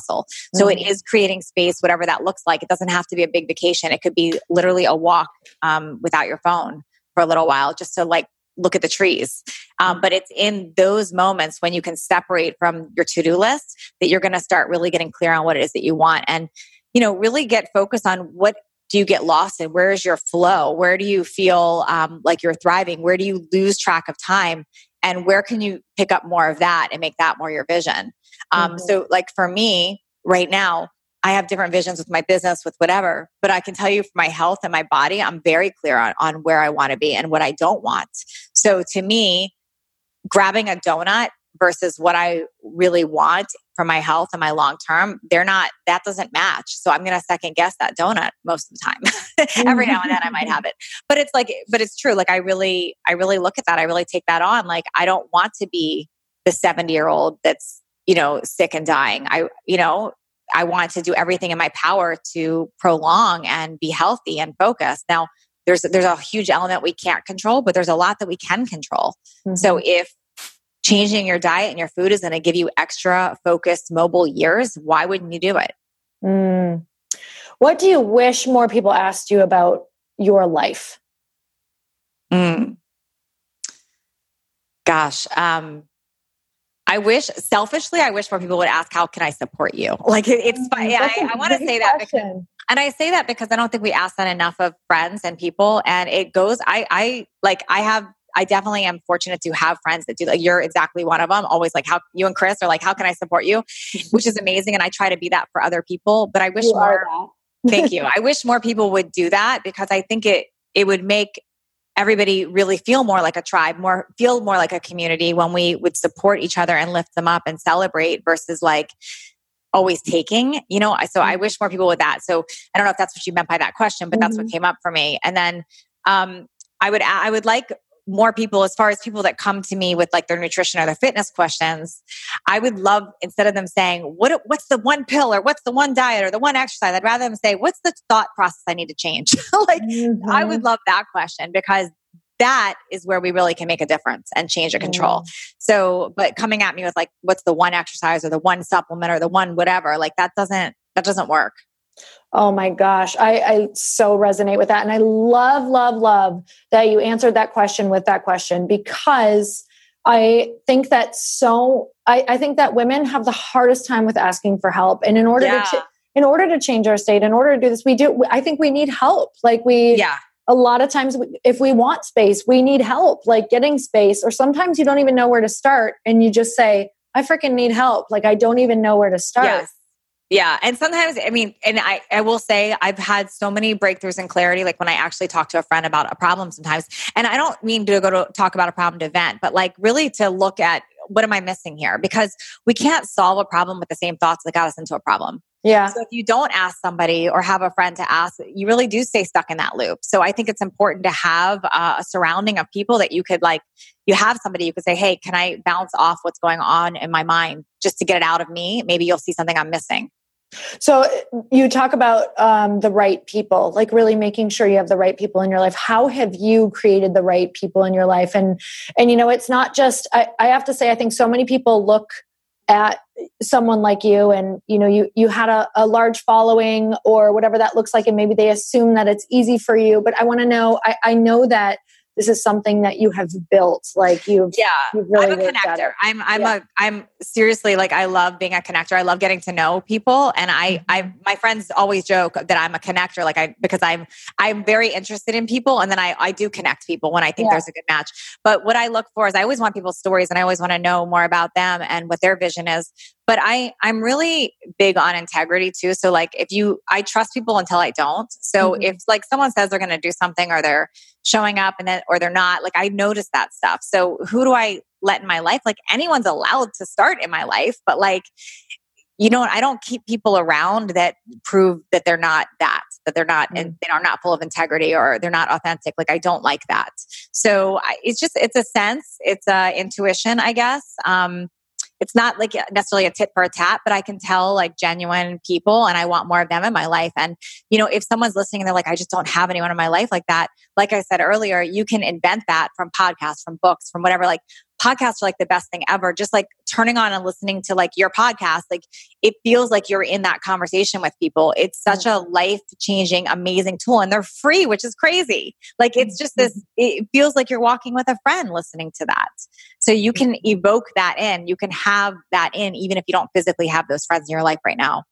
So it is creating space, whatever that looks like. It doesn't have to be a big vacation. It could be literally a walk without your phone for a little while, just to look at the trees. But it's in those moments when you can separate from your to-do list that you're going to start really getting clear on what it is that you want. And, really get focused on what do you get lost in? Where is your flow? Where do you feel like you're thriving? Where do you lose track of time? And where can you pick up more of that and make that more your vision? So for me right now, I have different visions with my business, with whatever, but I can tell you for my health and my body, I'm very clear on where I want to be and what I don't want. So to me, grabbing a donut versus what I really want for my health and my long term, that doesn't match. So I'm going to second guess that donut most of the time. Every now and then I might have it, but it's true. I really look at that. I really take that on. I don't want to be the 70-year-old that's, sick and dying. I want to do everything in my power to prolong and be healthy and focused. Now, there's a huge element we can't control, but there's a lot that we can control. Mm-hmm. So if changing your diet and your food is going to give you extra focused, mobile years, why wouldn't you do it? What do you wish more people asked you about your life? Gosh, I wish more people would ask, how can I support you? It's fun. Yeah, I want to say that because I don't think we ask that enough of friends and people. And it goes, I definitely am fortunate to have friends that do you're exactly one of them. Always how you and Chris are how can I support you? Which is amazing. And I try to be that for other people, but I wish thank you. I wish more people would do that because I think it would make everybody really feel more like a tribe, feel more like a community when we would support each other and lift them up and celebrate versus always taking, So I wish more people would that. So I don't know if that's what you meant by that question, but that's what came up for me. And then I would like more people, as far as people that come to me with their nutrition or their fitness questions, I would love, instead of them saying, what's the one pill or what's the one diet or the one exercise, I'd rather them say, what's the thought process I need to change? I would love that question because that is where we really can make a difference and change a control. So, but coming at me with what's the one exercise or the one supplement or the one whatever, that doesn't work. Oh my gosh. I so resonate with that. And I love that you answered that question with that question because I think that I think that women have the hardest time with asking for help. And in order to change our state, in order to do this, I think we need help. A lot of times if we want space, we need help, getting space, or sometimes you don't even know where to start. And you just say, I freaking need help. I don't even know where to start. Yes. Yeah. And sometimes, and I will say I've had so many breakthroughs in clarity, when I actually talk to a friend about a problem sometimes, and I don't mean to go to talk about a problem to vent, but really to look at what am I missing here? Because we can't solve a problem with the same thoughts that got us into a problem. Yeah. So if you don't ask somebody or have a friend to ask, you really do stay stuck in that loop. So I think it's important to have a surrounding of people that you could you have somebody you could say, hey, can I bounce off what's going on in my mind just to get it out of me? Maybe you'll see something I'm missing. So you talk about the right people, like really making sure you have the right people in your life. How have you created the right people in your life? And it's not just, I have to say, I think so many people look at someone like you and, you had a large following or whatever that looks like. And maybe they assume that it's easy for you, but I want to know, I know that this is something that you have built. Like you've really I'm a connector. I'm seriously, I love being a connector. I love getting to know people. And my friends always joke that I'm a connector, because I'm very interested in people. And then I do connect people when I think there's a good match. But what I look for is I always want people's stories and I always want to know more about them and what their vision is. But I'm really big on integrity too. So I trust people until I don't. So if someone says they're going to do something or they're showing up or they're not, I notice that stuff. So who do I let in my life? Anyone's allowed to start in my life, but I don't keep people around that prove that they're not that they're not, and they are not full of integrity or they're not authentic. I don't like that. So it's a sense, it's a intuition, I guess. It's not necessarily a tit for a tat, but I can tell genuine people and I want more of them in my life. And, if someone's listening and they're I just don't have anyone in my life like that. Like I said earlier, you can invent that from podcasts, from books, from whatever. Podcasts are the best thing ever. Just turning on and listening to your podcast, it feels like you're in that conversation with people. It's such a life-changing, amazing tool, and they're free, which is crazy. It's just this. It feels like you're walking with a friend listening to that. So you can evoke that in. You can have that in, even if you don't physically have those friends in your life right now.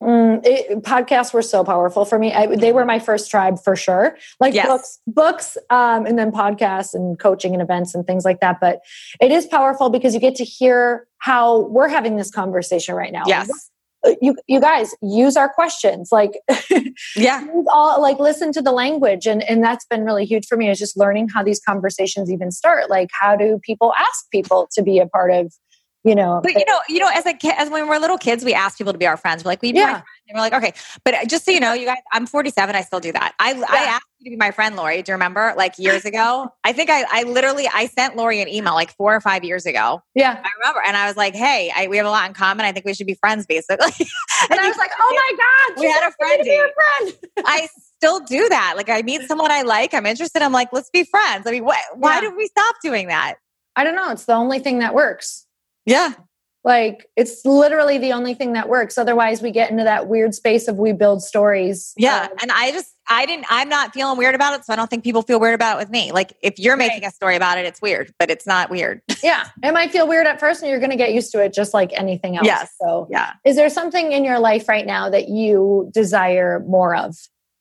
Podcasts were so powerful for me. They were my first tribe for sure. Books, and then podcasts and coaching and events and things like that. But it is powerful because you get to hear how we're having this conversation right now. Yes. You guys use our questions, listen to the language. And that's been really huge for me, is just learning how these conversations even start. How do people ask people to be a part of, But as when we're little kids, we ask people to be our friends. We're will you be my friend? And we're okay. But just so you know, you guys, I'm 47. I still do that. I asked you to be my friend, Lori. Do you remember? Years ago, I think I sent Lori an email 4 or 5 years ago. Yeah, I remember. And I was hey, we have a lot in common. I think we should be friends, basically. and I was oh my God, we had a friend. I still do that. I meet someone I like, I'm interested. I'm let's be friends. I mean, why did we stop doing that? I don't know. It's the only thing that works. Yeah. It's literally the only thing that works. Otherwise we get into that weird space of we build stories. Yeah. And I'm not feeling weird about it. So I don't think people feel weird about it with me. If you're making a story about it, it's weird, but it's not weird. Yeah. It might feel weird at first and you're going to get used to it just like anything else. Yes. So is there something in your life right now that you desire more of?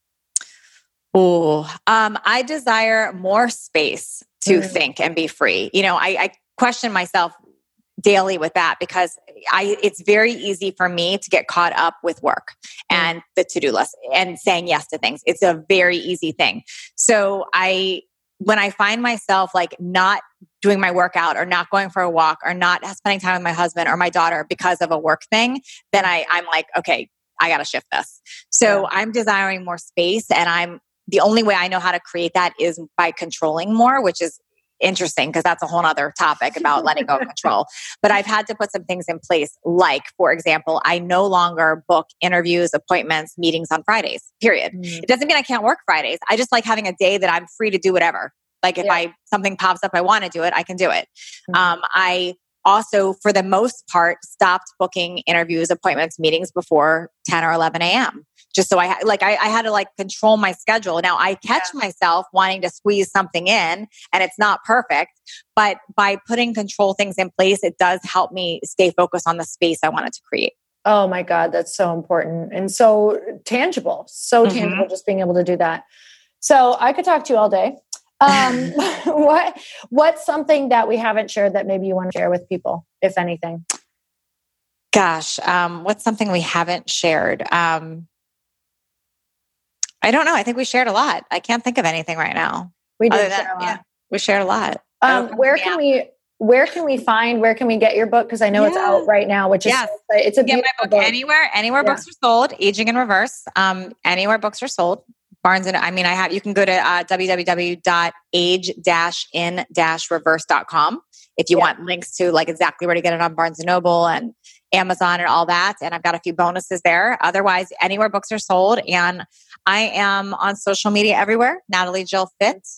I desire more space to think and be free. I question myself daily with that because it's very easy for me to get caught up with work and the to-do list and saying yes to things. It's a very easy thing. So when I find myself not doing my workout or not going for a walk or not spending time with my husband or my daughter because of a work thing, then I'm okay, I got to shift this. So I'm desiring more space, and the only way I know how to create that is by controlling more, which is interesting because that's a whole other topic about letting go of control. But I've had to put some things in place. For example, I no longer book interviews, appointments, meetings on Fridays, period. It doesn't mean I can't work Fridays. I just like having a day that I'm free to do whatever. If something pops up, I want to do it, I can do it. I also, for the most part, stopped booking interviews, appointments, meetings before 10 or 11 a.m. Just so I had to control my schedule. Now I catch myself wanting to squeeze something in and it's not perfect, but by putting control things in place, it does help me stay focused on the space I wanted to create. Oh my God, that's so important and so tangible. Tangible, just being able to do that. So I could talk to you all day. What's something that we haven't shared that maybe you want to share with people, if anything? Gosh, what's something we haven't shared? I don't know. I think we shared a lot. I can't think of anything right now. We did share a lot. We shared a lot. Where can we where can we get your book? Because I know it's out right now, which is, it's a beautiful book. Anywhere books are sold, Aging in Reverse, anywhere books are sold. Barnes and you can go to www.age-in-reverse.com if you want links to like exactly where to get it on Barnes and Noble and Amazon and all that. And I've got a few bonuses there. Otherwise, anywhere books are sold. And I am on social media everywhere, Natalie Jill Fit.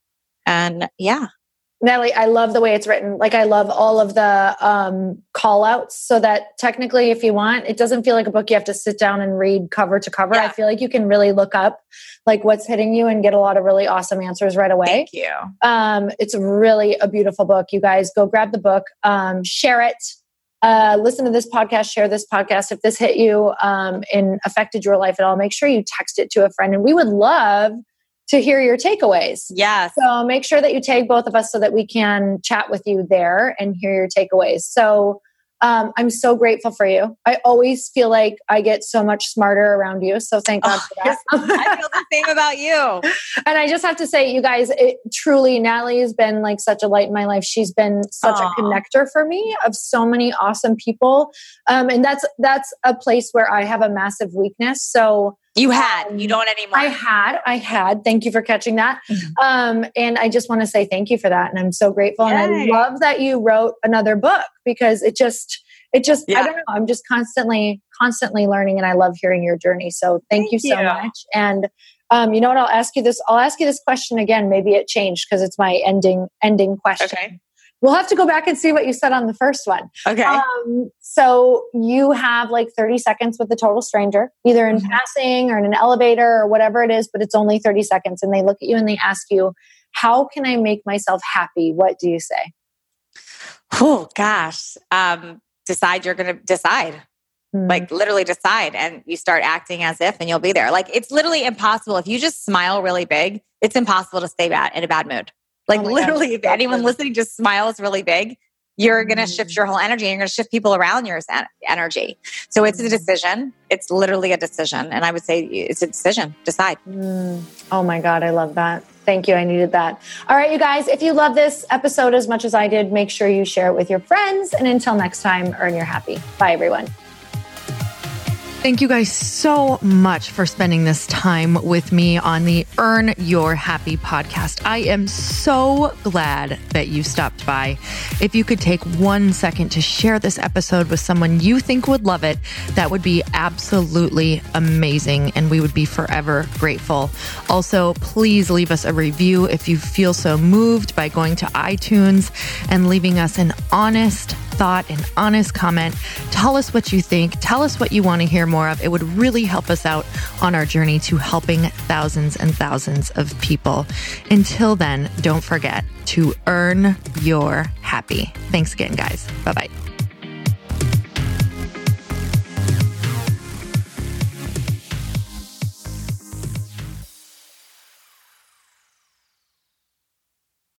And Natalie, I love the way it's written. Like I love all of the call outs so that technically if you want, it doesn't feel like a book you have to sit down and read cover to cover. I feel like you can really look up like what's hitting you and get a lot of really awesome answers right away. Thank you. It's really a beautiful book. You guys go grab the book, share it, listen to this podcast, share this podcast. If this hit you and affected your life at all, make sure you text it to a friend. And we would love to hear your takeaways. Yes. So make sure that you tag both of us so that we can chat with you there and hear your takeaways. So I'm so grateful for you. I always feel like I get so much smarter around you. So thank God for that. I feel the same about you. And I just have to say, you guys, truly, Natalie has been like such a light in my life. She's been such a connector for me of so many awesome people. And that's a place where I have a massive weakness. So you don't anymore. I had. Thank you for catching that. And I just want to say thank you for that. And I'm so grateful. Yay. And I love that you wrote another book because it just, I don't know. I'm just constantly learning and I love hearing your journey. So thank you so much. And you know what? I'll ask you this question again. Maybe it changed because it's my ending question. Okay. We'll have to go back and see what you said on the first one. Okay. So you have like 30 seconds with a total stranger, either in passing or in an elevator or whatever it is, but it's only 30 seconds. And they look at you and they ask you, how can I make myself happy? What do you say? Oh, gosh. Decide you're going to decide. Like literally decide. And you start acting as if and you'll be there. Like it's literally impossible. If you just smile really big, it's impossible to stay in a bad mood. Like literally, if anyone listening just smiles really big, you're going to shift your whole energy and you're going to shift people around your energy. So it's a decision. It's literally a decision. And I would say it's a decision. Decide. Oh my God. I love that. Thank you. I needed that. All right, you guys, if you love this episode as much as I did, make sure you share it with your friends. And until next time, earn your happy. Bye, everyone. Thank you guys so much for spending this time with me on the Earn Your Happy podcast. I am so glad that you stopped by. If you could take 1 second to share this episode with someone you think would love it, that would be absolutely amazing, and we would be forever grateful. Also, please leave us a review if you feel so moved by going to iTunes and leaving us an honest thought, an honest comment. Tell us what you think. Tell us what you want to hear more of. It would really help us out on our journey to helping thousands and thousands of people. Until then, don't forget to earn your happy. Thanks again, guys. Bye-bye.